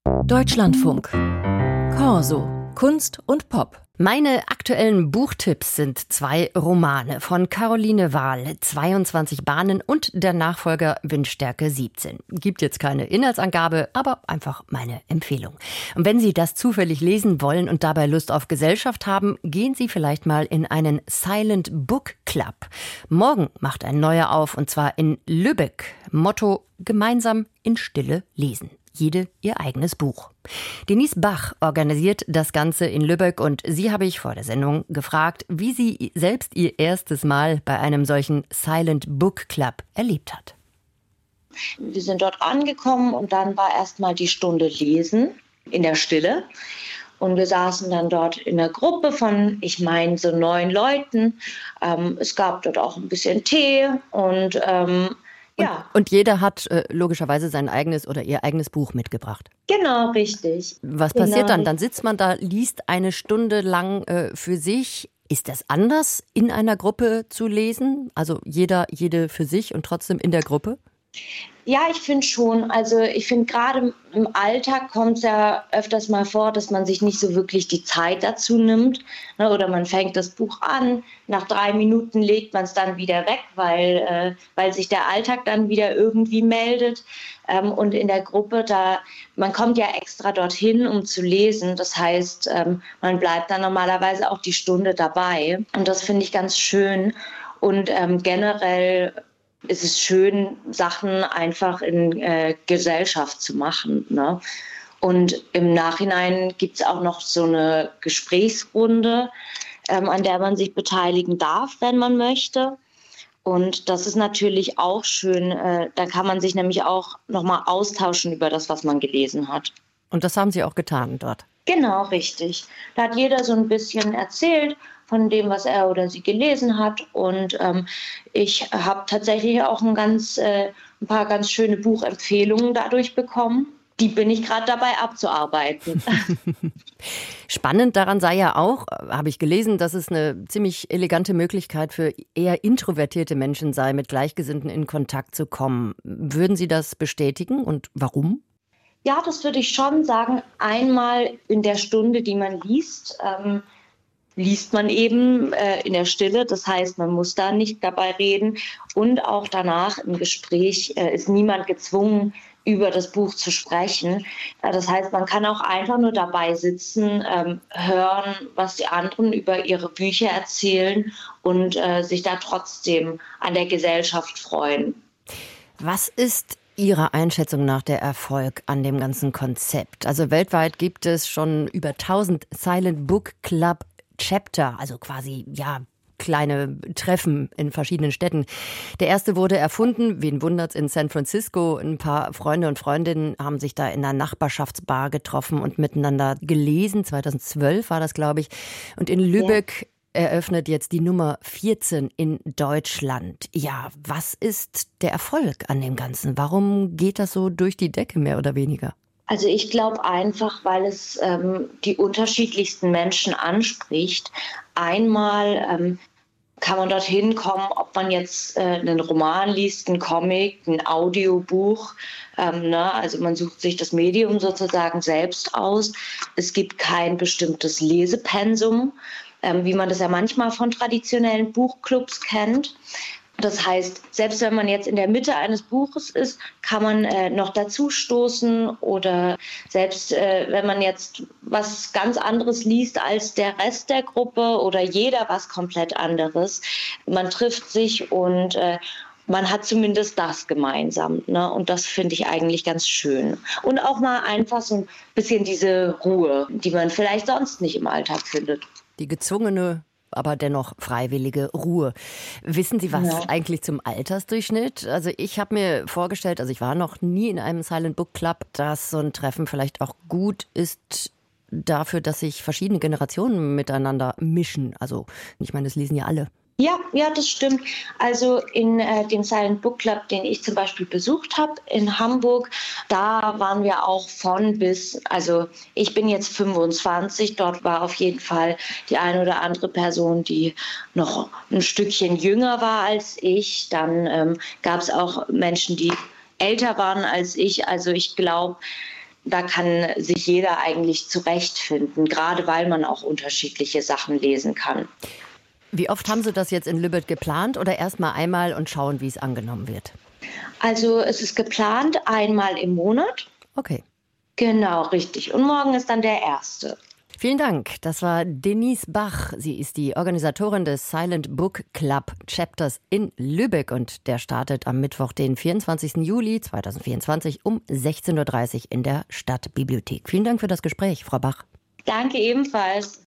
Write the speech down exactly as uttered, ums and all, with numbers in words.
Deutschlandfunk. Corso. Kunst und Pop. Meine aktuellen Buchtipps sind zwei Romane von Caroline Wahl, zweiundzwanzig Bahnen und der Nachfolger Windstärke siebzehn. Gibt jetzt keine Inhaltsangabe, aber einfach meine Empfehlung. Und wenn Sie das zufällig lesen wollen und dabei Lust auf Gesellschaft haben, gehen Sie vielleicht mal in einen Silent Book Club. Morgen macht ein neuer auf, und zwar in Lübeck. Motto: gemeinsam in Stille lesen. Jede ihr eigenes Buch. Denise Bach organisiert das Ganze in Lübeck und sie habe ich vor der Sendung gefragt, wie sie selbst ihr erstes Mal bei einem solchen Silent Book Club erlebt hat. Wir sind dort angekommen und dann war erstmal die Stunde Lesen in der Stille. Und wir saßen dann dort in einer Gruppe von, ich meine, so neun Leuten. Ähm, es gab dort auch ein bisschen Tee und ähm, Ja. Und, und jeder hat äh, logischerweise sein eigenes oder ihr eigenes Buch mitgebracht. Genau, richtig. Was genau. passiert dann? Dann sitzt man da, liest eine Stunde lang äh, für sich. Ist das anders, in einer Gruppe zu lesen? Also jeder, jede für sich und trotzdem in der Gruppe? Ja, ich finde schon. Also ich finde, gerade im Alltag kommt es ja öfters mal vor, dass man sich nicht so wirklich die Zeit dazu nimmt. Ne? Oder man fängt das Buch an, nach drei Minuten legt man es dann wieder weg, weil, äh, weil sich der Alltag dann wieder irgendwie meldet. Ähm, und in der Gruppe, da man kommt ja extra dorthin, um zu lesen. Das heißt, ähm, man bleibt dann normalerweise auch die Stunde dabei. Und das finde ich ganz schön. Und ähm, generell ist es schön, Sachen einfach in äh, Gesellschaft zu machen. Ne? Und im Nachhinein gibt es auch noch so eine Gesprächsrunde, ähm, an der man sich beteiligen darf, wenn man möchte. Und das ist natürlich auch schön. Äh, da kann man sich nämlich auch nochmal austauschen über das, was man gelesen hat. Und das haben Sie auch getan dort? Genau, richtig. Da hat jeder so ein bisschen erzählt von dem, was er oder sie gelesen hat. Und ähm, ich habe tatsächlich auch ein, ganz, äh, ein paar ganz schöne Buchempfehlungen dadurch bekommen. Die bin ich gerade dabei abzuarbeiten. Spannend daran sei ja auch, habe ich gelesen, dass es eine ziemlich elegante Möglichkeit für eher introvertierte Menschen sei, mit Gleichgesinnten in Kontakt zu kommen. Würden Sie das bestätigen und warum? Ja, das würde ich schon sagen. Einmal in der Stunde, die man liest, ähm, liest man eben äh, in der Stille. Das heißt, man muss da nicht dabei reden. Und auch danach im Gespräch äh, ist niemand gezwungen, über das Buch zu sprechen. Äh, das heißt, man kann auch einfach nur dabei sitzen, ähm, hören, was die anderen über ihre Bücher erzählen und äh, sich da trotzdem an der Gesellschaft freuen. Was ist Ihrer Einschätzung nach der Erfolg an dem ganzen Konzept? Also weltweit gibt es schon über tausend Silent Book Club Chapter, also quasi, ja, kleine Treffen in verschiedenen Städten. Der erste wurde erfunden, wen wundert's, in San Francisco. Ein paar Freunde und Freundinnen haben sich da in einer Nachbarschaftsbar getroffen und miteinander gelesen. zweitausendzwölf war das, glaube ich. Und in Lübeck ja. eröffnet jetzt die Nummer vierzehn in Deutschland. Ja, was ist der Erfolg an dem Ganzen? Warum geht das so durch die Decke, mehr oder weniger? Also ich glaube einfach, weil es ähm, die unterschiedlichsten Menschen anspricht. Einmal ähm, kann man dorthin kommen, ob man jetzt äh, einen Roman liest, einen Comic, ein Audiobuch. Ähm, ne? Also man sucht sich das Medium sozusagen selbst aus. Es gibt kein bestimmtes Lesepensum, ähm, wie man das ja manchmal von traditionellen Buchclubs kennt. Das heißt, selbst wenn man jetzt in der Mitte eines Buches ist, kann man äh, noch dazu stoßen oder selbst äh, wenn man jetzt was ganz anderes liest als der Rest der Gruppe oder jeder was komplett anderes, man trifft sich und äh, man hat zumindest das gemeinsam, ne? Und das finde ich eigentlich ganz schön. Und auch mal einfach so ein bisschen diese Ruhe, die man vielleicht sonst nicht im Alltag findet. Die gezwungene, aber dennoch freiwillige Ruhe. Wissen Sie was ja. eigentlich zum Altersdurchschnitt? Also ich habe mir vorgestellt, also ich war noch nie in einem Silent Book Club, dass so ein Treffen vielleicht auch gut ist dafür, dass sich verschiedene Generationen miteinander mischen. Also ich meine, das lesen ja alle. Ja, ja, das stimmt. Also in äh, dem Silent Book Club, den ich zum Beispiel besucht habe in Hamburg, da waren wir auch von bis, also ich bin jetzt fünfundzwanzig, dort war auf jeden Fall die eine oder andere Person, die noch ein Stückchen jünger war als ich. Dann ähm, gab es auch Menschen, die älter waren als ich. Also ich glaube, da kann sich jeder eigentlich zurechtfinden, gerade weil man auch unterschiedliche Sachen lesen kann. Wie oft haben Sie das jetzt in Lübbecke geplant oder erst mal einmal und schauen, wie es angenommen wird? Also es ist geplant einmal im Monat. Okay. Genau, richtig. Und morgen ist dann der erste. Vielen Dank. Das war Denise Bach. Sie ist die Organisatorin des Silent Book Club Chapters in Lübeck und der startet am Mittwoch, den vierundzwanzigsten Juli zweitausendvierundzwanzig um sechzehn Uhr dreißig in der Stadtbibliothek. Vielen Dank für das Gespräch, Frau Bach. Danke ebenfalls.